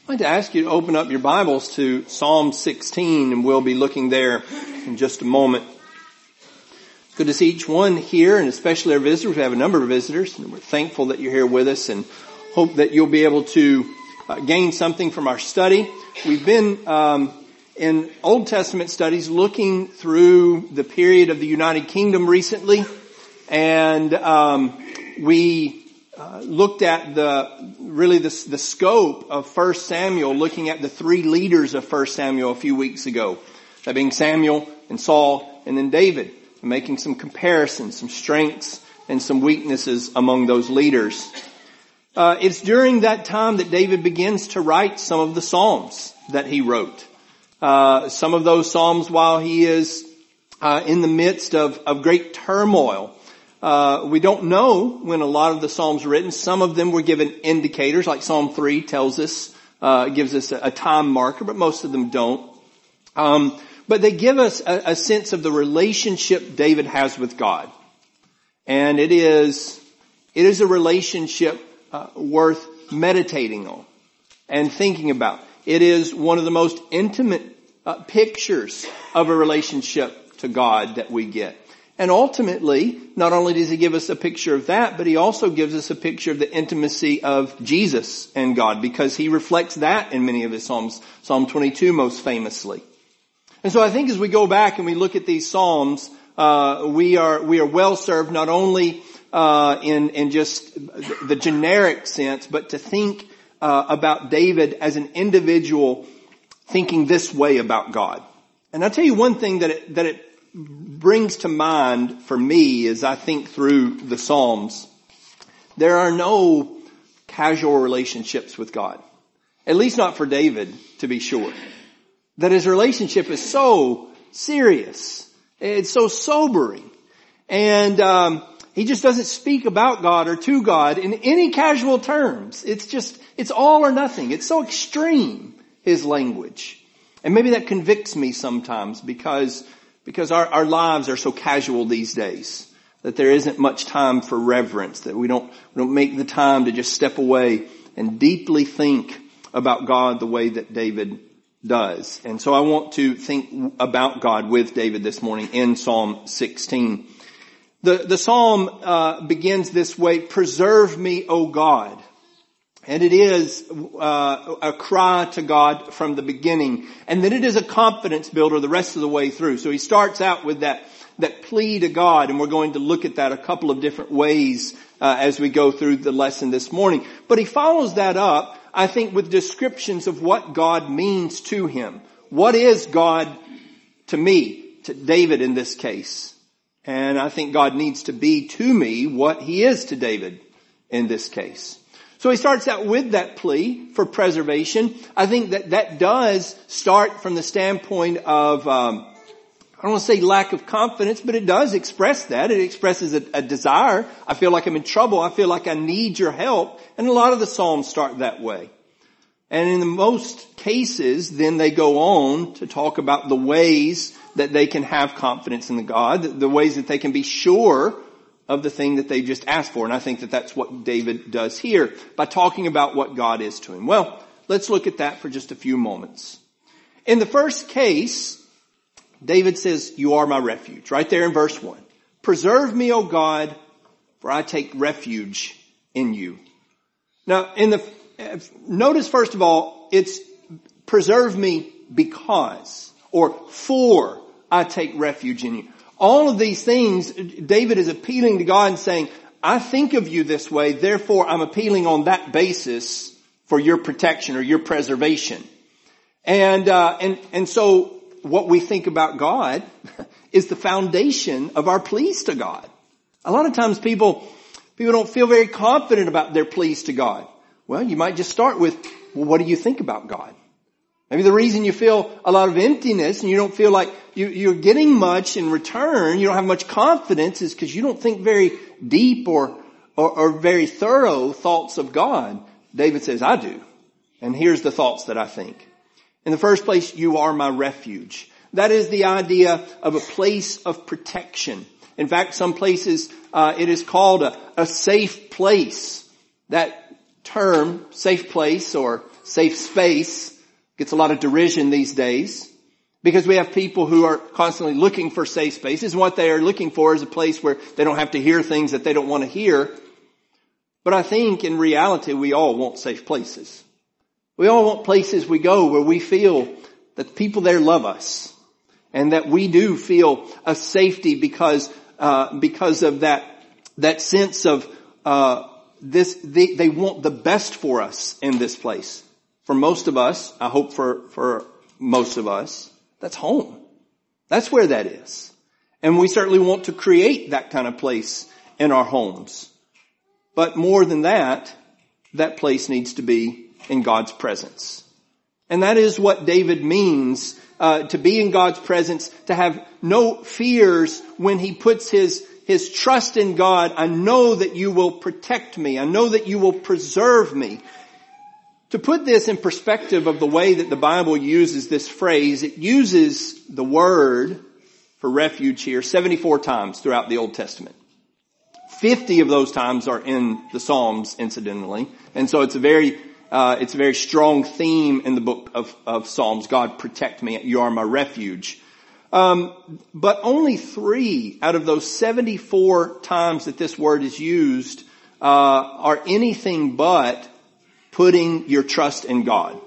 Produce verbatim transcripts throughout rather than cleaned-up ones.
I'd like to ask you to open up your Bibles to Psalm sixteen, and we'll be looking there in just a moment. It's good to see each one here, and especially our visitors. We have a number of visitors, and we're thankful that you're here with us and hope that you'll be able to uh, gain something from our study. We've been um, in Old Testament studies looking through the period of the United Kingdom recently, and um, we Uh, looked at the, really the, the scope of First Samuel, looking at the three leaders of First Samuel a few weeks ago. That being Samuel and Saul and then David. And making some comparisons, some strengths and some weaknesses among those leaders. Uh, it's during that time that David begins to write some of the Psalms that he wrote. Uh, some of those Psalms while he is uh, in the midst of, of great turmoil. Uh, we don't know when a lot of the Psalms were written. Some of them were given indicators, like Psalm three tells us, uh, gives us a, a time marker, but most of them don't. Um, but they give us a, a sense of the relationship David has with God. And it is, it is a relationship, uh, worth meditating on and thinking about. It is one of the most intimate, uh, pictures of a relationship to God that we get. And ultimately, not only does he give us a picture of that, but he also gives us a picture of the intimacy of Jesus and God, because he reflects that in many of his Psalms, Psalm twenty-two most famously. And so I think as we go back and we look at these Psalms, uh, we are, we are well served not only, uh, in, in just the generic sense, but to think, uh, about David as an individual thinking this way about God. And I'll tell you one thing that it, that it, brings to mind for me as I think through the Psalms. There are no casual relationships with God. At least not for David, to be sure. That his relationship is so serious. It's so sobering. And um he just doesn't speak about God or to God in any casual terms. It's just, it's all or nothing. It's so extreme, his language. And maybe that convicts me sometimes because Because our, our lives are so casual these days that there isn't much time for reverence, that we don't, we don't make the time to just step away and deeply think about God the way that David does. And so I want to think about God with David this morning in Psalm sixteen. The, the Psalm, uh, begins this way: "Preserve me, O God." And it is uh, a cry to God from the beginning. And then it is a confidence builder the rest of the way through. So he starts out with that, that plea to God. And we're going to look at that a couple of different ways uh, as we go through the lesson this morning. But he follows that up, I think, with descriptions of what God means to him. What is God to me, to David in this case? And I think God needs to be to me what he is to David in this case. So he starts out with that plea for preservation. I think that that does start from the standpoint of, um, I don't want to say lack of confidence, but it does express that. It expresses a, a desire. I feel like I'm in trouble. I feel like I need your help. And a lot of the Psalms start that way. And in the most cases, then they go on to talk about the ways that they can have confidence in the God, the ways that they can be sure of the thing that they just asked for. And I think that that's what David does here by talking about what God is to him. Well, let's look at that for just a few moments. In the first case, David says, "You are my refuge," right there in verse one. "Preserve me, O God, for I take refuge in you." Now, in the, notice first of all, it's preserve me because, or for I take refuge in you. All of these things, David is appealing to God and saying, I think of you this way, therefore I'm appealing on that basis for your protection or your preservation. And, uh, and, and so what we think about God is the foundation of our pleas to God. A lot of times people, people don't feel very confident about their pleas to God. Well, you might just start with, well, what do you think about God? Maybe the reason you feel a lot of emptiness and you don't feel like you, you're getting much in return, you don't have much confidence, is because you don't think very deep or, or, or very thorough thoughts of God. David says, I do. And here's the thoughts that I think. In the first place, you are my refuge. That is the idea of a place of protection. In fact, some places uh, it is called a, a safe place. That term, safe place or safe space gets a lot of derision these days because we have people who are constantly looking for safe spaces. And what they are looking for is a place where they don't have to hear things that they don't want to hear. But I think in reality, we all want safe places. We all want places we go where we feel that the people there love us and that we do feel a safety because, uh, because of that, that sense of, uh, this, they, they want the best for us in this place. For most of us, I hope for, for most of us, that's home. That's where that is. And we certainly want to create that kind of place in our homes. But more than that, that place needs to be in God's presence. And that is what David means, uh, to be in God's presence, to have no fears when he puts his, his trust in God. I know that you will protect me. I know that you will preserve me. To put this in perspective of the way that the Bible uses this phrase, it uses the word for refuge here seventy-four times throughout the Old Testament. fifty of those times are in the Psalms, incidentally. And so it's a very, uh, it's a very strong theme in the book of, of Psalms. God, protect me. You are my refuge. Um, but only three out of those seventy-four times that this word is used, uh, are anything but putting your trust in God.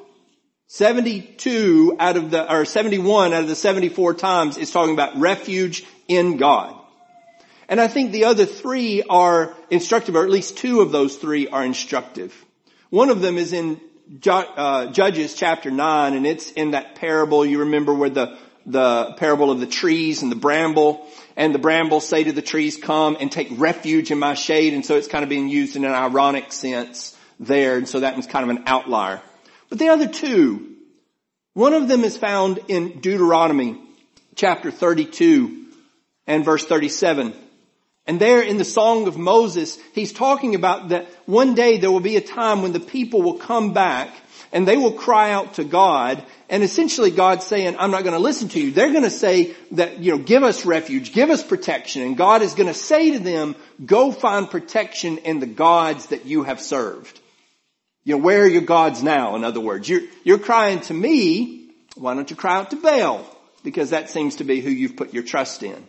seventy-two out of the, or seventy-one out of the seventy-four times is talking about refuge in God. And I think the other three are instructive, or at least two of those three are instructive. One of them is in uh, Judges chapter nine, and it's in that parable. You remember where the, the parable of the trees and the bramble, and the brambles say to the trees, come and take refuge in my shade. And so it's kind of being used in an ironic sense there. And so that was kind of an outlier. But the other two, one of them is found in Deuteronomy chapter thirty-two and verse thirty-seven. And there in the Song of Moses, he's talking about that one day there will be a time when the people will come back and they will cry out to God. And essentially God's saying, I'm not going to listen to you. They're going to say that, you know, give us refuge, give us protection. And God is going to say to them, go find protection in the gods that you have served. You know, where are your gods now? In other words, you're, you're crying to me. Why don't you cry out to Baal? Because that seems to be who you've put your trust in.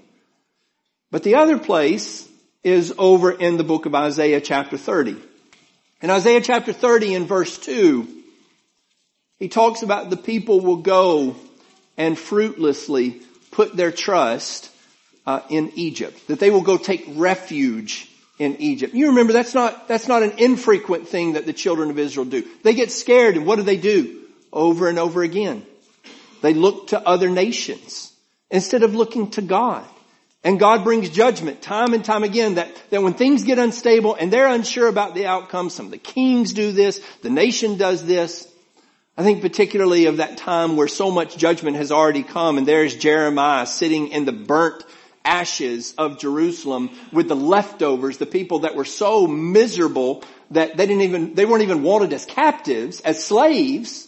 But the other place is over in the book of Isaiah chapter thirty. In Isaiah chapter thirty in verse two, he talks about the people will go and fruitlessly put their trust uh, in Egypt. That they will go take refuge in Egypt. You remember that's not, that's not an infrequent thing that the children of Israel do. They get scared, and what do they do? Over and over again. They look to other nations instead of looking to God. And God brings judgment time and time again that, that when things get unstable and they're unsure about the outcome, some of the kings do this, the nation does this. I think particularly of that time where so much judgment has already come, and there's Jeremiah sitting in the burnt ashes of Jerusalem with the leftovers, the people that were so miserable that they didn't even, they weren't even wanted as captives, as slaves.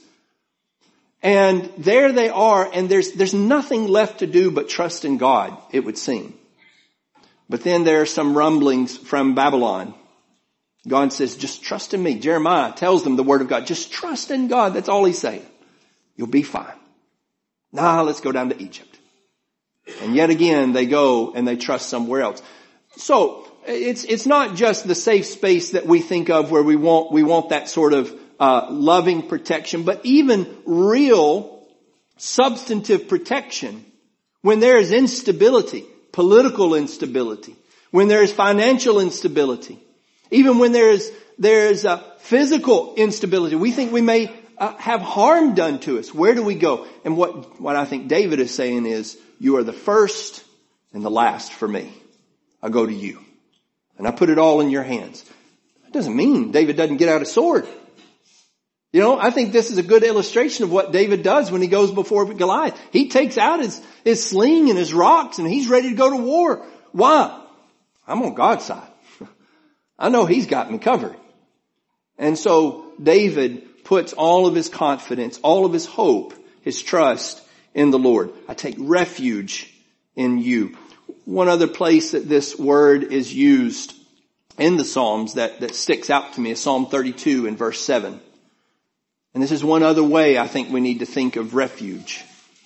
And there they are, and there's, there's nothing left to do but trust in God, it would seem. But then there are some rumblings from Babylon. God says, just trust in me. Jeremiah tells them the word of God. Just trust in God. That's all he's saying. You'll be fine. Nah, let's go down to Egypt. And yet again, they go and they trust somewhere else. So it's, it's not just the safe space that we think of where we want, we want that sort of Uh, loving protection, but even real substantive protection when there is instability, political instability, when there is financial instability, even when there is, there is a physical instability. We think we may uh, have harm done to us. Where do we go? And what, what I think David is saying is, you are the first and the last for me. I go to you and I put it all in your hands. That doesn't mean David doesn't get out a sword. You know, I think this is a good illustration of what David does when he goes before Goliath. He takes out his, his sling and his rocks and he's ready to go to war. Why? I'm on God's side. I know he's got me covered. And so David puts all of his confidence, all of his hope, his trust in the Lord. I take refuge in you. One other place that this word is used in the Psalms that, that sticks out to me is Psalm thirty-two in verse seven. And this is one other way I think we need to think of refuge.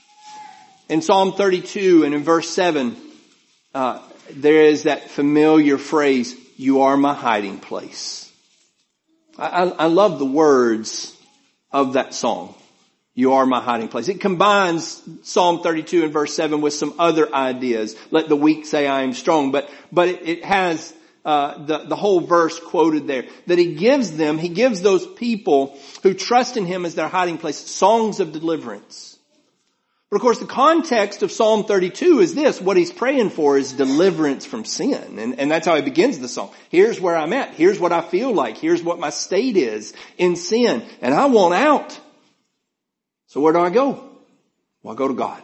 In Psalm thirty-two and in verse seven, uh, there is that familiar phrase, you are my hiding place. I, I, I love the words of that song. You are my hiding place. It combines Psalm thirty-two and verse seven with some other ideas. Let the weak say I am strong. But, but it, it has, uh, the, the whole verse quoted there. That he gives them, he gives those people who trust in him as their hiding place, songs of deliverance. But of course the context of Psalm thirty-two is this. What he's praying for is deliverance from sin. And, and that's how he begins the song. Here's where I'm at. Here's what I feel like. Here's what my state is in sin. And I want out. So where do I go? Well, I go to God.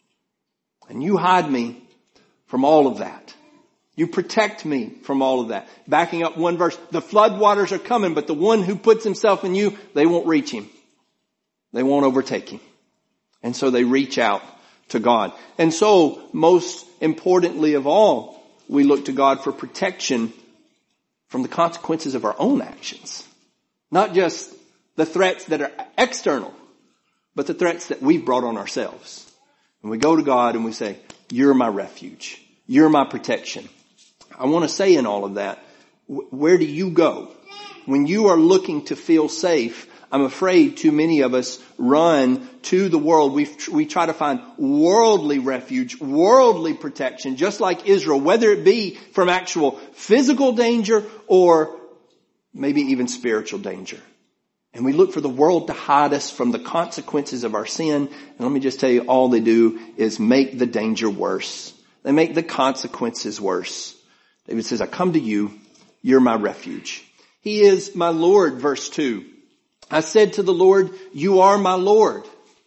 And you hide me from all of that. You protect me from all of that. Backing up one verse, the flood waters are coming, but the one who puts himself in you, they won't reach him. They won't overtake him. And so they reach out to God. And so, most importantly of all, we look to God for protection from the consequences of our own actions. Not just the threats that are external, but the threats that we've brought on ourselves. And we go to God and we say, you're my refuge. You're my protection. I want to say in all of that, where do you go? When you are looking to feel safe, I'm afraid too many of us run to the world. We we try to find worldly refuge, worldly protection, just like Israel, whether it be from actual physical danger or maybe even spiritual danger. And we look for the world to hide us from the consequences of our sin. And let me just tell you, all they do is make the danger worse. They make the consequences worse. David says, I come to you. You're my refuge. He is my Lord, verse two. I said to the Lord, you are my Lord.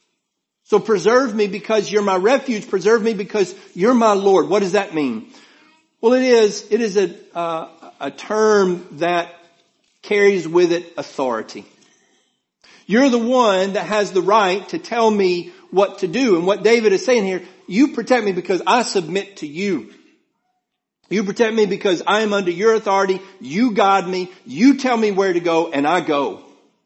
So preserve me because you're my refuge. Preserve me because you're my Lord. What does that mean? Well, it is, it is a, uh, a term that carries with it authority. You're the one that has the right to tell me what to do. And what David is saying here, you protect me because I submit to you. You protect me because I am under your authority. You guide me. You tell me where to go and I go.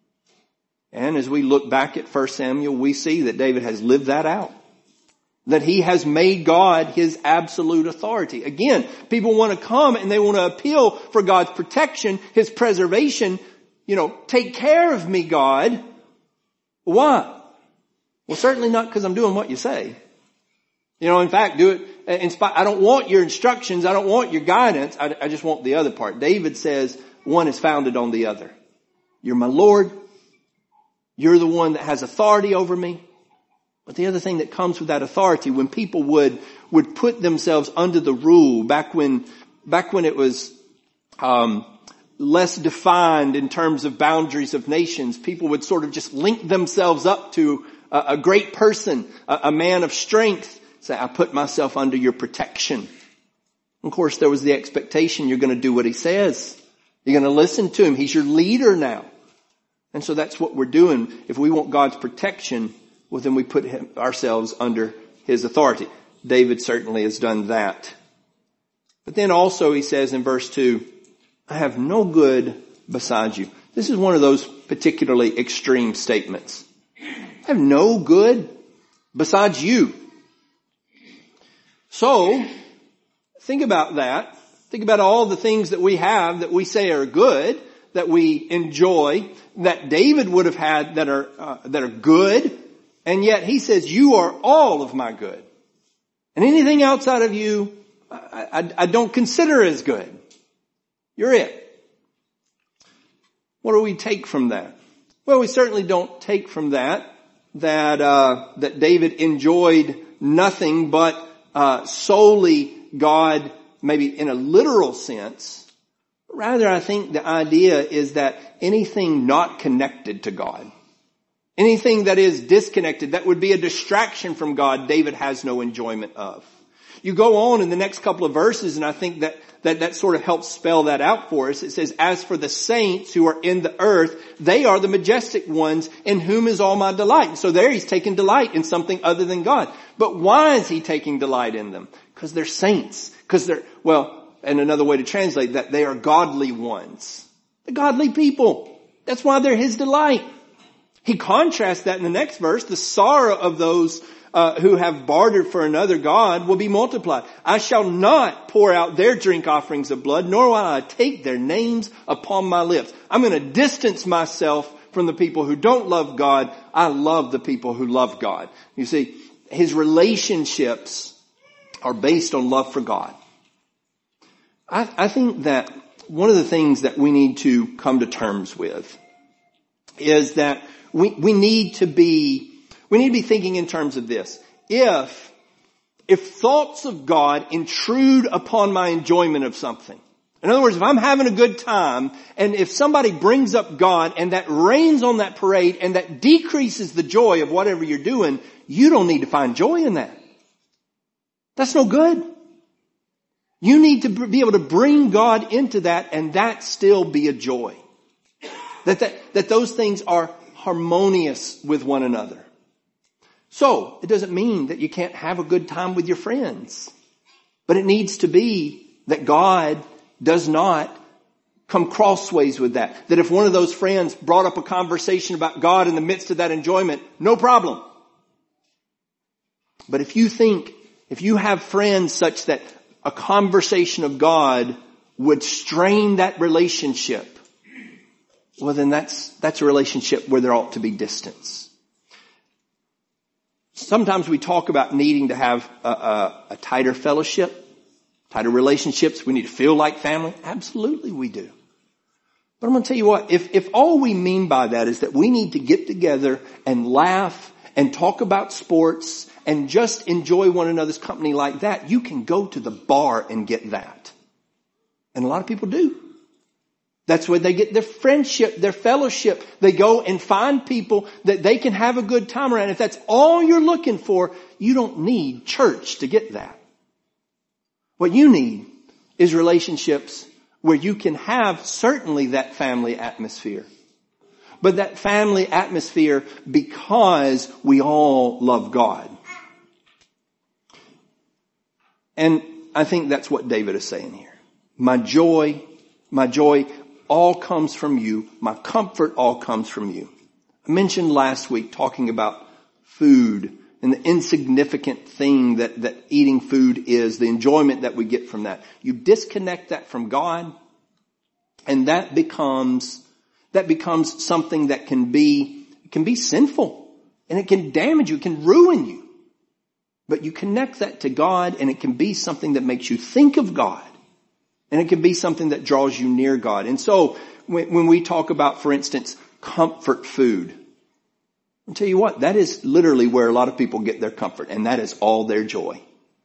And as we look back at First Samuel, we see that David has lived that out. That he has made God his absolute authority. Again, people want to come and they want to appeal for God's protection, his preservation. You know, take care of me, God. Why? Well, certainly not because I'm doing what you say. You know, in fact, do it in spite. I don't want your instructions. I don't want your guidance. I, I just want the other part. David says one is founded on the other. You're my Lord. You're the one that has authority over me. But the other thing that comes with that authority, when people would, would put themselves under the rule back when, back when it was, um, less defined in terms of boundaries of nations, people would sort of just link themselves up to a, a great person, a, a man of strength. Say, I put myself under your protection. Of course, there was the expectation you're going to do what he says. You're going to listen to him. He's your leader now. And so that's what we're doing. If we want God's protection, well, then we put him, ourselves under his authority. David certainly has done that. But then also he says in verse two, I have no good besides you. This is one of those particularly extreme statements. I have no good besides you. So, think about that. Think about all the things that we have that we say are good, that we enjoy, that David would have had that are, uh, that are good. And yet he says, you are all of my good. And anything outside of you, I, I, I don't consider as good. You're it. What do we take from that? Well, we certainly don't take from that that uh that David enjoyed nothing but uh solely God, maybe in a literal sense. Rather, I think the idea is that anything not connected to God, anything that is disconnected, that would be a distraction from God, David has no enjoyment of. You go on in the next couple of verses, and I think that that that sort of helps spell that out for us. It says, as for the saints who are in the earth, they are the majestic ones in whom is all my delight. And so there he's taking delight in something other than God. But why is he taking delight in them? Because they're saints. Because they're, well, and another way to translate that, they are godly ones. The godly people. That's why they're his delight. He contrasts that in the next verse. The sorrow of those uh, who have bartered for another god will be multiplied. I shall not pour out their drink offerings of blood, nor will I take their names upon my lips. I'm going to distance myself from the people who don't love God. I love the people who love God. You see, his relationships are based on love for God. I, I think that one of the things that we need to come to terms with is that we, we need to be, we need to be thinking in terms of this. If, if thoughts of God intrude upon my enjoyment of something, in other words, if I'm having a good time and if somebody brings up God and that rains on that parade and that decreases the joy of whatever you're doing, you don't need to find joy in that. That's no good. You need to be able to bring God into that and that still be a joy. That, that, that those things are harmonious with one another. So, it doesn't mean that you can't have a good time with your friends. But it needs to be that God does not come crossways with that. That if one of those friends brought up a conversation about God in the midst of that enjoyment, no problem. But if you think, if you have friends such that a conversation of God would strain that relationship, well then that's, that's a relationship where there ought to be distance. Sometimes we talk about needing to have a, a, a tighter fellowship. Tighter relationships, we need to feel like family. Absolutely we do. But I'm going to tell you what, if, if all we mean by that is that we need to get together and laugh and talk about sports and just enjoy one another's company like that, you can go to the bar and get that. And a lot of people do. That's where they get their friendship, their fellowship. They go and find people that they can have a good time around. If that's all you're looking for, you don't need church to get that. What you need is relationships where you can have certainly that family atmosphere. But that family atmosphere because we all love God. And I think that's what David is saying here. My joy, my joy all comes from you. My comfort all comes from you. I mentioned last week talking about food and the insignificant thing that, that eating food is, the enjoyment that we get from that. You disconnect that from God, and that becomes, that becomes something that can be, can be sinful, and it can damage you, it can ruin you. But you connect that to God, and it can be something that makes you think of God, and it can be something that draws you near God. And so, when, when we talk about, for instance, comfort food, I'll tell you what, that is literally where a lot of people get their comfort, and that is all their joy.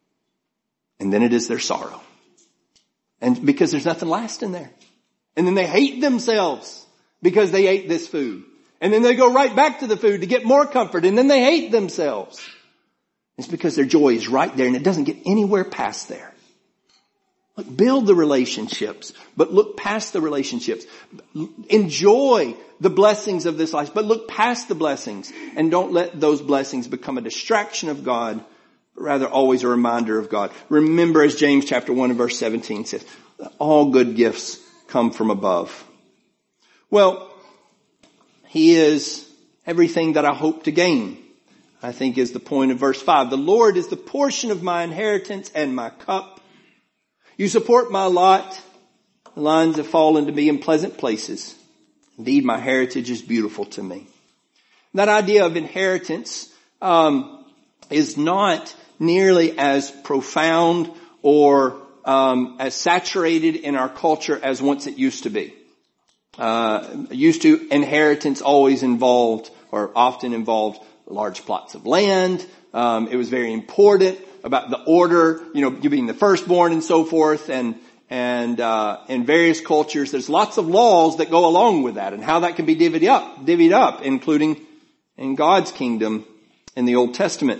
And then it is their sorrow. And because there's nothing lasting there. And then they hate themselves because they ate this food. And then they go right back to the food to get more comfort, and then they hate themselves. It's because their joy is right there, and it doesn't get anywhere past there. Look, build the relationships, but look past the relationships. Enjoy the blessings of this life, but look past the blessings, and don't let those blessings become a distraction of God, but rather always a reminder of God. Remember, as James chapter one and verse seventeen says, all good gifts come from above. Well, he is everything that I hope to gain, I think is the point of verse five. The Lord is the portion of my inheritance and my cup. You support my lot. The lines have fallen to me in pleasant places. Indeed, my heritage is beautiful to me. That idea of inheritance um, is not nearly as profound or um, as saturated in our culture as once it used to be. Uh, used to inheritance always involved or often involved large plots of land. Um, it was very important about the order, you know, you being the firstborn and so forth, and and uh in various cultures there's lots of laws that go along with that and how that can be divvied up, divvied up, including in God's kingdom in the Old Testament.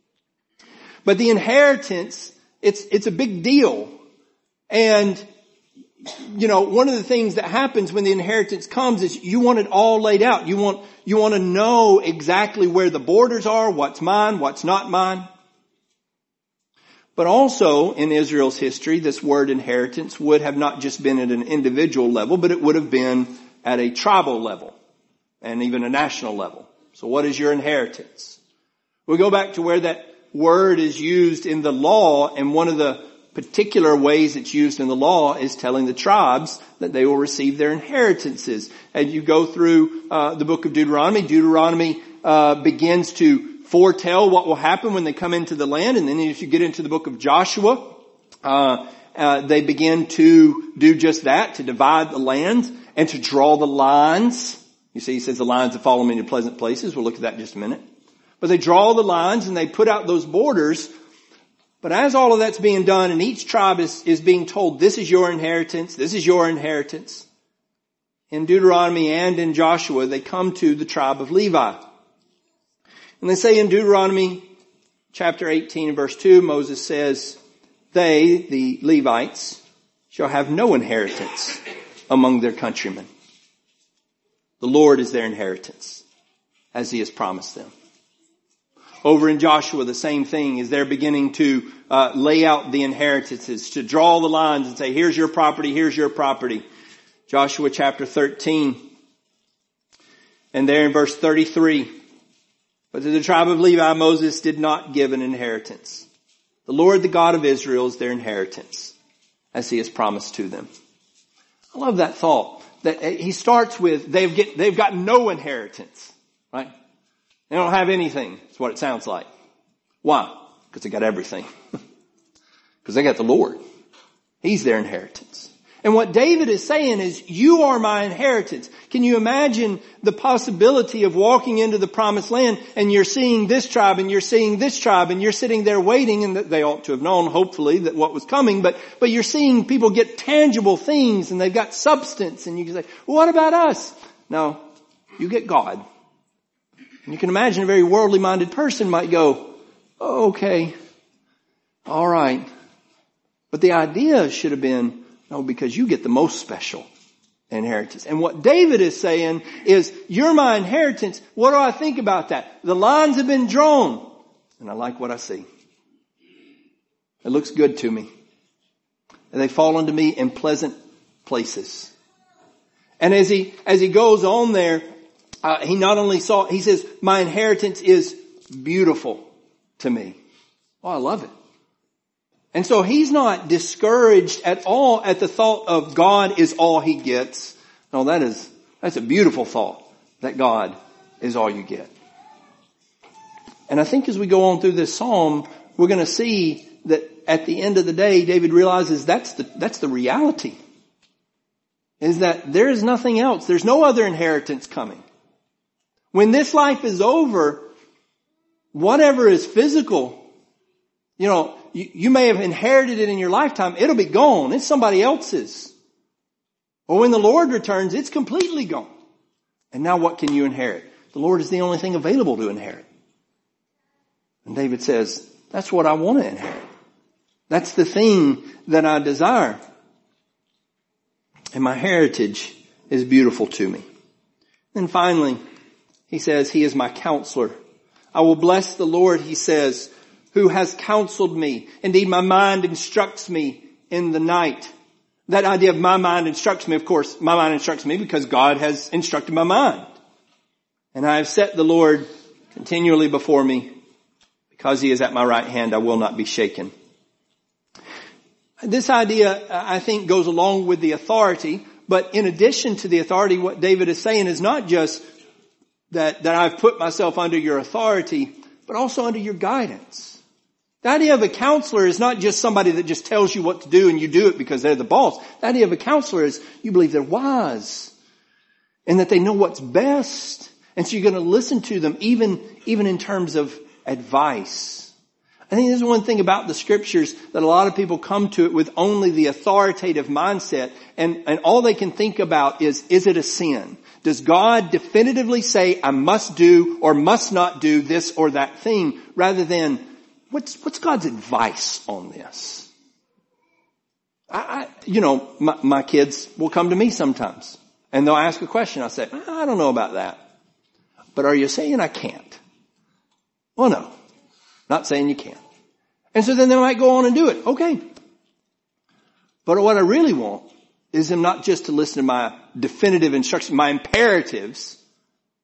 But the inheritance, it's it's a big deal. And you know, one of the things that happens when the inheritance comes is you want it all laid out. You want you want to know exactly where the borders are, what's mine, what's not mine. But also in Israel's history, this word inheritance would have not just been at an individual level, but it would have been at a tribal level. and even a national level. So what is your inheritance? We go back to where that word is used in the law, and one of the particular ways it's used in the law is telling the tribes that they will receive their inheritances. And you go through uh, the book of Deuteronomy. Deuteronomy uh, begins to foretell what will happen when they come into the land. And then if you get into the book of Joshua, uh, uh, they begin to do just that, to divide the land and to draw the lines. You see, he says the lines that follow me into pleasant places. We'll look at that in just a minute. But they draw the lines and they put out those borders. But as all of that's being done, and each tribe is, is being told, this is your inheritance, this is your inheritance. In Deuteronomy and in Joshua, they come to the tribe of Levi. And they say in Deuteronomy chapter eighteen and verse two, Moses says, they, the Levites, shall have no inheritance among their countrymen. The Lord is their inheritance, as he has promised them. Over in Joshua, the same thing is they're beginning to uh, lay out the inheritances, to draw the lines and say, here's your property, here's your property. Joshua chapter thirteen. And there in verse thirty-three, but to the tribe of Levi, Moses did not give an inheritance. The Lord, the God of Israel, is their inheritance, as he has promised to them. I love that thought. That he starts with, they've get, they've got no inheritance, right? They don't have anything. That's what it sounds like. Why? Because they got everything. Because they got the Lord. He's their inheritance. And what David is saying is, you are my inheritance. Can you imagine the possibility of walking into the promised land and you're seeing this tribe and you're seeing this tribe and you're sitting there waiting, and they ought to have known, hopefully, that what was coming, but, but you're seeing people get tangible things and they've got substance, and you can say, well, what about us? No, you get God. And you can imagine a very worldly minded person might go, oh, okay, all right. But the idea should have been, no, because you get the most special inheritance. And what David is saying is, you're my inheritance. What do I think about that? The lines have been drawn, and I like what I see. It looks good to me. And they fall unto me in pleasant places. And as he, as he goes on there, Uh, he not only saw, he says, my inheritance is beautiful to me. Oh, I love it. And so he's not discouraged at all at the thought of God is all he gets. No, that is, that's a beautiful thought, that God is all you get. And I think as we go on through this psalm, we're going to see that at the end of the day, David realizes that's the, that's the reality. Is that there is nothing else. There's no other inheritance coming. When this life is over, whatever is physical, you know, you, you may have inherited it in your lifetime. It'll be gone. It's somebody else's. Or when the Lord returns, it's completely gone. And now what can you inherit? The Lord is the only thing available to inherit. And David says, that's what I want to inherit. That's the thing that I desire. And my heritage is beautiful to me. And finally, he says, he is my counselor. I will bless the Lord, he says, who has counseled me. Indeed, my mind instructs me in the night. That idea of my mind instructs me, of course, my mind instructs me because God has instructed my mind. And I have set the Lord continually before me. Because he is at my right hand, I will not be shaken. This idea, I think, goes along with the authority. But in addition to the authority, what David is saying is not just that, that I've put myself under your authority, but also under your guidance. The idea of a counselor is not just somebody that just tells you what to do and you do it because they're the boss. The idea of a counselor is you believe they're wise and that they know what's best. And so you're going to listen to them even, even in terms of advice. I think there's one thing about the scriptures that a lot of people come to it with only the authoritative mindset, and, and all they can think about is, is it a sin? Does God definitively say I must do or must not do this or that thing, rather than what's, what's God's advice on this? I, I you know, my, my kids will come to me sometimes and they'll ask a question. I say, I don't know about that. But are you saying I can't? Well, no. Not saying you can't. And so then they might go on and do it. Okay. But what I really want is them not just to listen to my definitive instructions, my imperatives,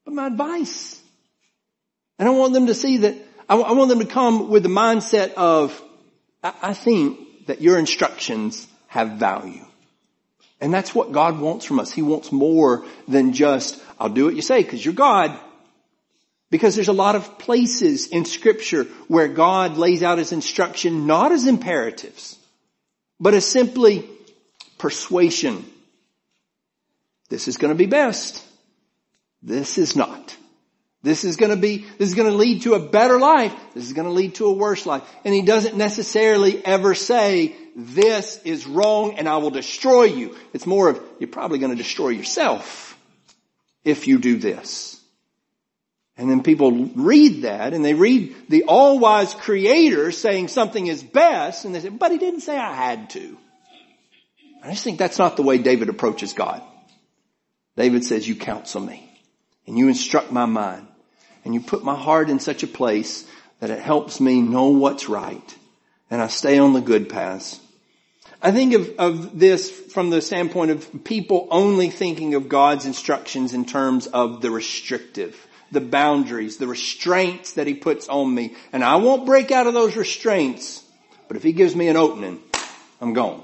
but my advice. And I want them to see that, I, I want them to come with the mindset of, I, I think that your instructions have value. And that's what God wants from us. He wants more than just, I'll do what you say because you're God. Because there's a lot of places in Scripture where God lays out His instruction not as imperatives, but as simply persuasion. This is going to be best. This is not. This is going to be, this is going to lead to a better life. This is going to lead to a worse life. And He doesn't necessarily ever say, this is wrong and I will destroy you. It's more of, you're probably going to destroy yourself if you do this. And then people read that and they read the all-wise Creator saying something is best and they say, but He didn't say I had to. I just think that's not the way David approaches God. David says, you counsel me and you instruct my mind and you put my heart in such a place that it helps me know what's right and I stay on the good paths. I think of, of this from the standpoint of people only thinking of God's instructions in terms of the restrictive, the boundaries, the restraints that He puts on me. And I won't break out of those restraints, but if He gives me an opening, I'm gone.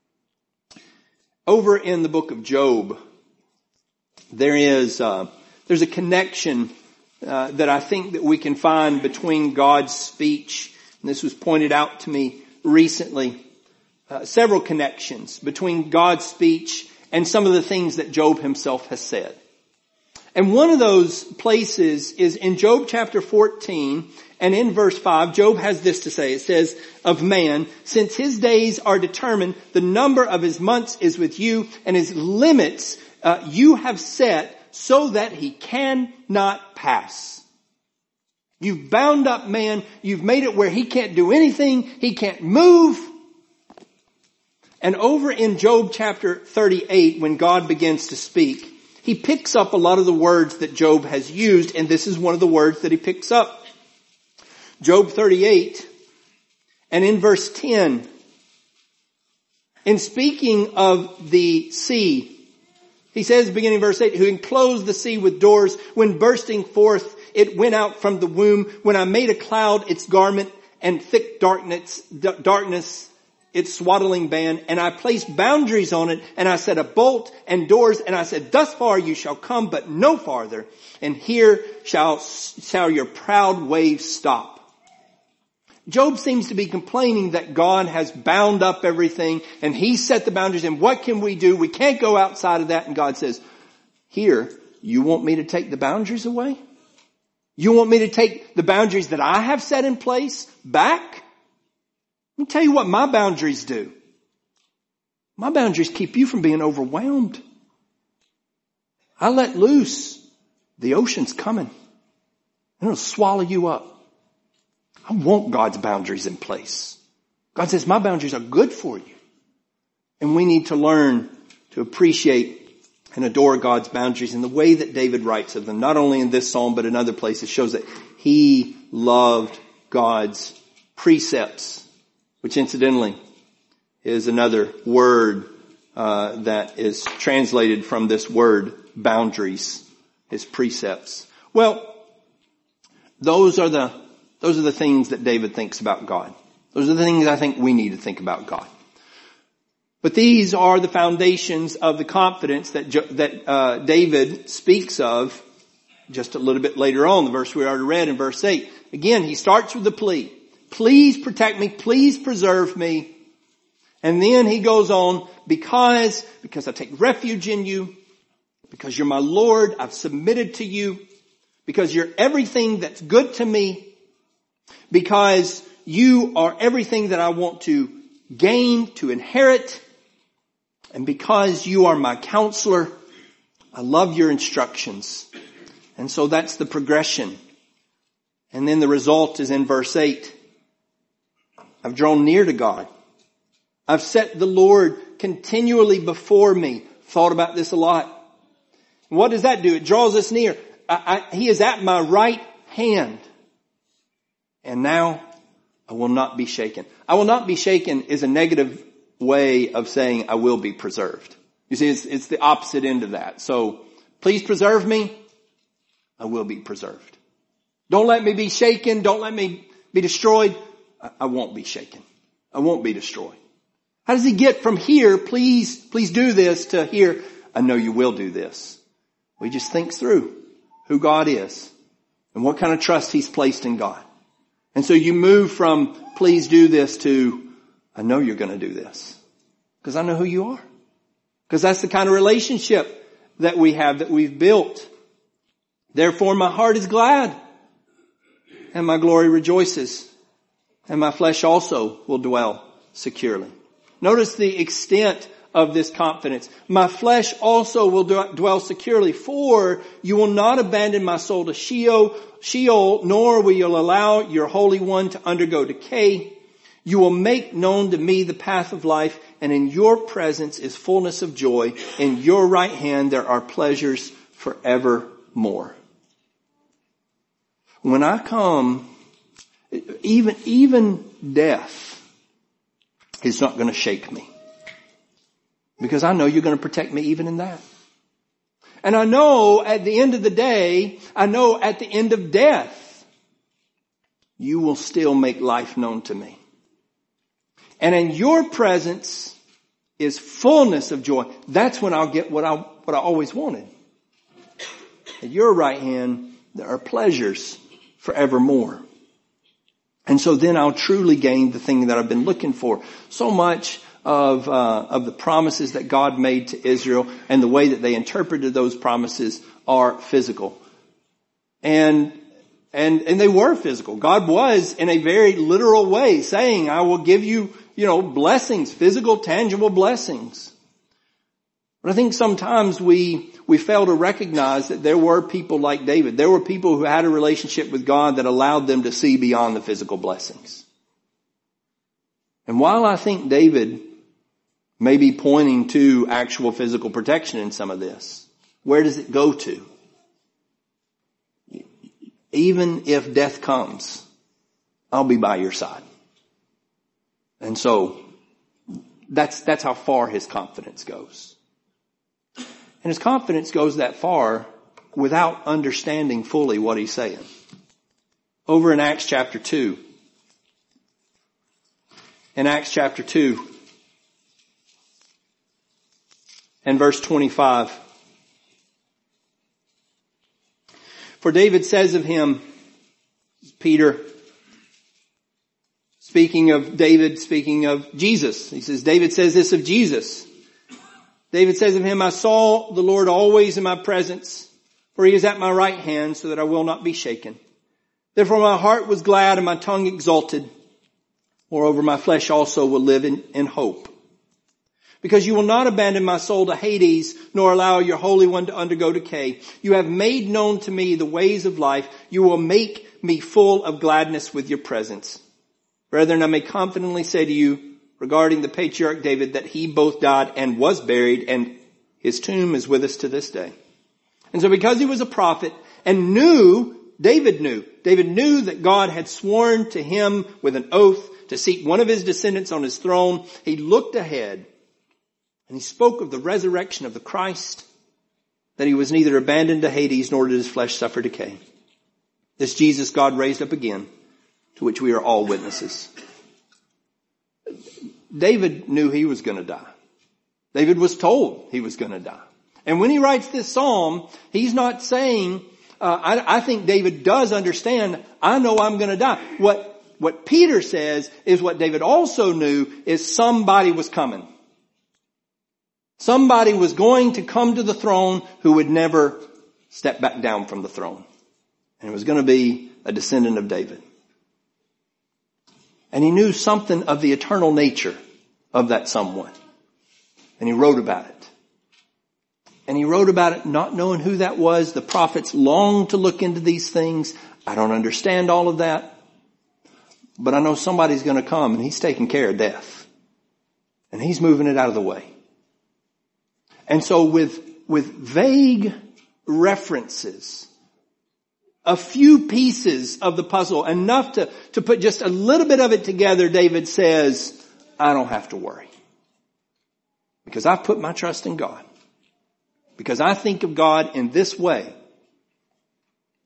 Over in the book of Job, there is, uh, there's a connection, uh, that I think that we can find between God's speech. And this was pointed out to me recently. Uh, several connections between God's speech and some of the things that Job himself has said. And one of those places is in Job chapter fourteen, and in verse five, Job has this to say. It says, of man, since his days are determined, the number of his months is with you, and his limits uh, you have set so that he cannot pass. You've bound up man. You've made it where he can't do anything. He can't move. And over in Job chapter thirty-eight, when God begins to speak, He picks up a lot of the words that Job has used, and this is one of the words that He picks up. Job thirty-eight, and in verse ten, in speaking of the sea, He says, beginning verse eight, who enclosed the sea with doors, when bursting forth it went out from the womb, when I made a cloud its garment, and thick darkness, d- darkness its swaddling band, and I placed boundaries on it, and I set a bolt and doors, and I said, thus far you shall come, but no farther, and here shall, shall your proud waves stop. Job seems to be complaining that God has bound up everything, and He set the boundaries, and what can we do? We can't go outside of that, and God says, here, you want me to take the boundaries away? You want me to take the boundaries that I have set in place back? Let me tell you what my boundaries do. My boundaries keep you from being overwhelmed. I let loose. The ocean's coming. And it'll swallow you up. I want God's boundaries in place. God says my boundaries are good for you. And we need to learn to appreciate and adore God's boundaries in the way that David writes of them. Not only in this psalm, but in other places, shows that he loved God's precepts. Which incidentally is another word uh, that is translated from this word, boundaries, his precepts. Well, those are the those are the things that David thinks about God. Those are the things I think we need to think about God. But these are the foundations of the confidence that jo- that uh, David speaks of just a little bit later on, the verse we already read in verse eight. Again, he starts with the plea. Please protect me. Please preserve me. And then he goes on, because, because I take refuge in you, because you're my Lord, I've submitted to you, because you're everything that's good to me, because you are everything that I want to gain, to inherit, and because you are my counselor, I love your instructions. And so that's the progression. And then the result is in verse eight. I've drawn near to God. I've set the Lord continually before me. Thought about this a lot. What does that do? It draws us near. I, I, he is at my right hand. And now I will not be shaken. I will not be shaken is a negative way of saying I will be preserved. You see, it's, it's the opposite end of that. So please preserve me. I will be preserved. Don't let me be shaken. Don't let me be destroyed. I, I won't be shaken. I won't be destroyed. How does he get from here, please, please do this, to here, I know you will do this? Well, he just thinks through who God is and what kind of trust he's placed in God. And so you move from please do this to I know you're going to do this because I know who you are. Because that's the kind of relationship that we have, that we've built. Therefore my heart is glad and my glory rejoices, and my flesh also will dwell securely. Notice the extent of this confidence. My flesh also will dwell securely, for you will not abandon my soul to Sheol, Sheol, nor will you allow your Holy One to undergo decay. You will make known to me the path of life, and in your presence is fullness of joy. In your right hand there are pleasures forevermore. When I come, even, even death is not going to shake me. Because I know you're going to protect me even in that. And I know at the end of the day, I know at the end of death, you will still make life known to me. And in your presence is fullness of joy. That's when I'll get what I, what I always wanted. At your right hand, there are pleasures forevermore. And so then I'll truly gain the thing that I've been looking for. So much of uh, of the promises that God made to Israel and the way that they interpreted those promises are physical. And and and they were physical. God was in a very literal way saying, I will give you, you know, blessings, physical, tangible blessings. But I think sometimes we we fail to recognize that there were people like David. There were people who had a relationship with God that allowed them to see beyond the physical blessings. And while I think David may be pointing to actual physical protection in some of this, where does it go to? Even if death comes, I'll be by your side. And so that's that's how far his confidence goes. And his confidence goes that far without understanding fully what he's saying. Over in Acts chapter two. In Acts chapter two and verse twenty-five. For David says of him, Peter, speaking of David, speaking of Jesus. He says, David says this of Jesus. David says of him, I saw the Lord always in my presence, for he is at my right hand, so that I will not be shaken. Therefore my heart was glad and my tongue exulted. Moreover, my flesh also will live in, in hope. Because you will not abandon my soul to Hades, nor allow your Holy One to undergo decay. You have made known to me the ways of life. You will make me full of gladness with your presence. Brethren, I may confidently say to you regarding the patriarch David that he both died and was buried, and his tomb is with us to this day. And so because he was a prophet and knew, David knew, David knew that God had sworn to him with an oath to seat one of his descendants on his throne, he looked ahead and he spoke of the resurrection of the Christ, that he was neither abandoned to Hades nor did his flesh suffer decay. This Jesus God raised up again, to which we are all witnesses. David knew he was going to die. David was told he was going to die. And when he writes this psalm, he's not saying, uh, I, I think David does understand, I know I'm going to die. What, what Peter says is what David also knew is somebody was coming. Somebody was going to come to the throne who would never step back down from the throne. And it was going to be a descendant of David. And he knew something of the eternal nature of that someone. And he wrote about it. And he wrote about it not knowing who that was. The prophets longed to look into these things. I don't understand all of that. But I know somebody's going to come and he's taking care of death. And he's moving it out of the way. And so with, with vague references, a few pieces of the puzzle, enough to, to put just a little bit of it together, David says, I don't have to worry. Because I've put my trust in God. Because I think of God in this way.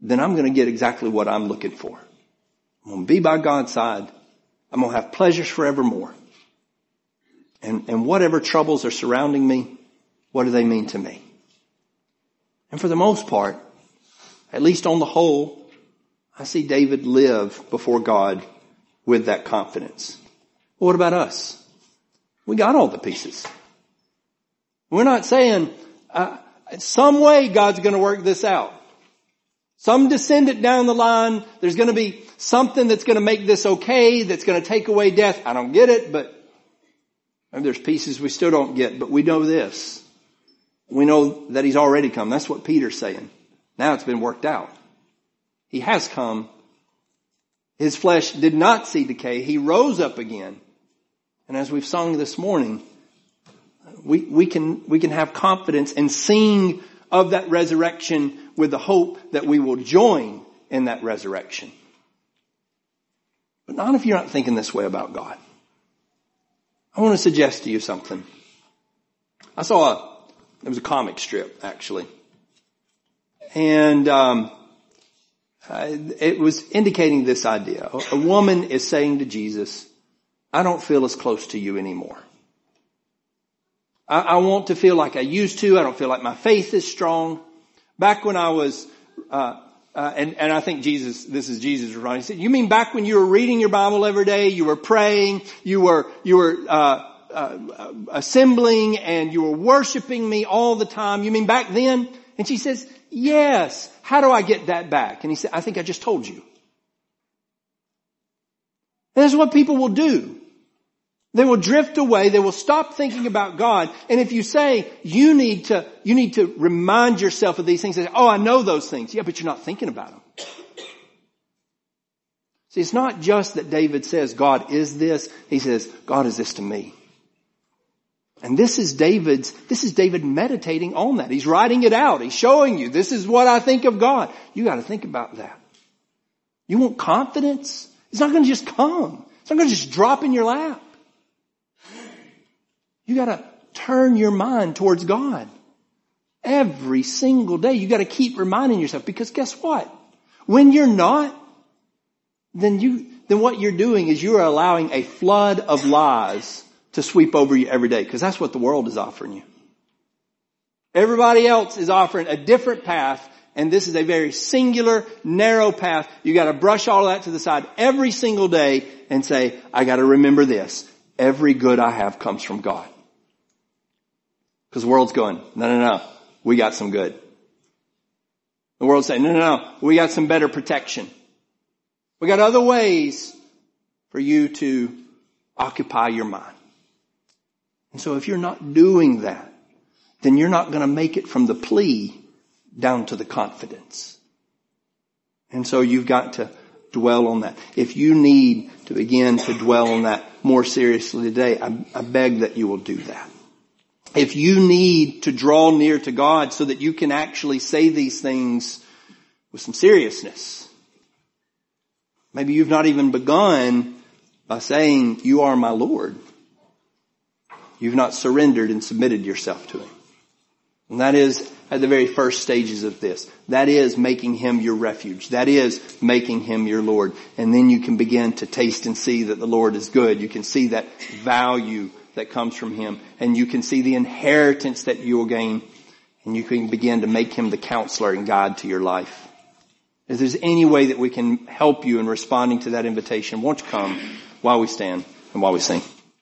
then I'm going to get exactly what I'm looking for. I'm going to be by God's side. I'm going to have pleasures forevermore. And, and whatever troubles are surrounding me, what do they mean to me? And for the most part, at least on the whole, I see David live before God with that confidence. Well, what about us? We got all the pieces. We're not saying, uh, some way God's going to work this out. Some descendant down the line, there's going to be something that's going to make this okay, that's going to take away death. I don't get it, but maybe there's pieces we still don't get, but we know this. We know that He's already come. That's what Peter's saying. Now it's been worked out. He has come. His flesh did not see decay. He rose up again. And as we've sung this morning, we, we can, we can have confidence and sing of that resurrection with the hope that we will join in that resurrection. But not if you're not thinking this way about God. I want to suggest to you something. I saw a, it was a comic strip actually. And, um, uh, it was indicating this idea. A, a woman is saying to Jesus, I don't feel as close to you anymore. I, I want to feel like I used to. I don't feel like my faith is strong. Back when I was, uh, uh, and, and I think Jesus, this is Jesus writing. He said, you mean back when you were reading your Bible every day, you were praying, you were, you were, uh, uh, assembling and you were worshiping me all the time. You mean back then? And she says, yes. How do I get that back? And he said, I think I just told you. And that's what people will do. They will drift away. They will stop thinking about God. And if you say, you need to, you need to remind yourself of these things. They say, oh, I know those things. Yeah, but you're not thinking about them. See, it's not just that David says, God is this. He says, God is this to me. And this is David's, this is David meditating on that. He's writing it out. He's showing you, this is what I think of God. You got to think about that. You want confidence? It's not going to just come. It's not going to just drop in your lap. You got to turn your mind towards God. Every single day, you got to keep reminding yourself, because guess what? When you're not, then you, then what you're doing is you're allowing a flood of lies to sweep over you every day, because that's what the world is offering you. Everybody else is offering a different path, and this is a very singular, narrow path. You got to brush all of that to the side every single day and say, I got to remember this. Every good I have comes from God. Because the world's going, no, no, no, we got some good. The world's saying, no, no, no, we got some better protection. We got other ways for you to occupy your mind. And so if you're not doing that, then you're not going to make it from the plea down to the confidence. And so you've got to dwell on that. If you need to begin to dwell on that more seriously today, I, I beg that you will do that. If you need to draw near to God so that you can actually say these things with some seriousness, maybe you've not even begun by saying, you are my Lord. You've not surrendered and submitted yourself to Him. And that is at the very first stages of this. That is making Him your refuge. That is making Him your Lord. And then you can begin to taste and see that the Lord is good. You can see that value that comes from Him. And you can see the inheritance that you will gain. And you can begin to make Him the counselor and guide to your life. If there's any way that we can help you in responding to that invitation, won't you come while we stand and while we sing?